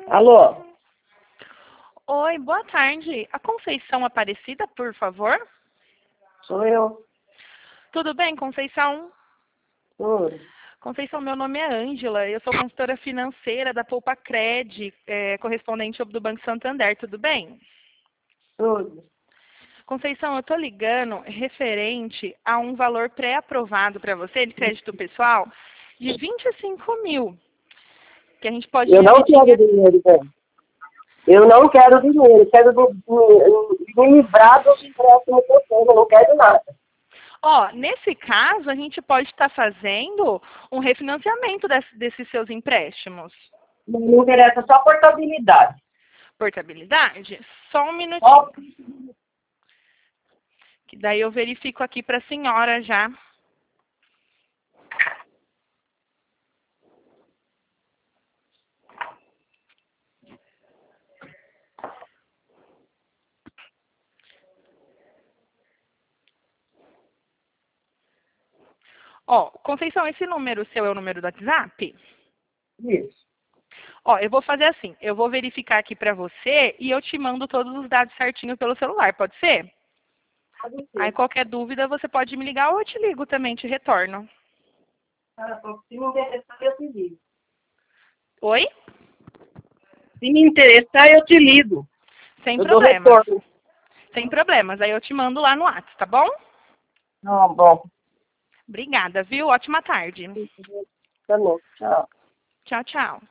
Alô? Oi, boa tarde. A Conceição Aparecida, por favor? Sou eu. Tudo bem, Conceição? Tudo. Conceição, meu nome é Ângela. Eu sou consultora financeira da Poupa Cred, correspondente do Banco Santander. Tudo bem? Tudo. Conceição, eu estou ligando referente a um valor pré-aprovado para você, de crédito pessoal, de 25 mil, que a gente pode Eu não dividir quero dinheiro, velho. Eu não quero dinheiro. Quero me livrar dos empréstimos que eu tenho. Eu não quero nada. Ó, nesse caso, a gente pode estar fazendo um refinanciamento desses seus empréstimos. Não me interessa só portabilidade. Portabilidade? Só um minutinho, Só que daí eu verifico aqui para a senhora já. Ó, Conceição, esse número seu é o número do WhatsApp? isso. Ó, eu vou fazer assim, eu vou verificar aqui para você e eu te mando todos os dados certinho pelo celular, pode ser? Pode Aí ser. qualquer dúvida você pode me ligar ou eu te ligo também, te retorno. Se me interessar, eu te ligo. Oi? Se me interessar, eu te ligo. Sem Eu dou problemas. retorno. Sem problemas. Aí eu te mando lá no WhatsApp, tá bom? Não, bom. Obrigada, viu? Ótima tarde. Tá bom. Tchau. Tchau, tchau.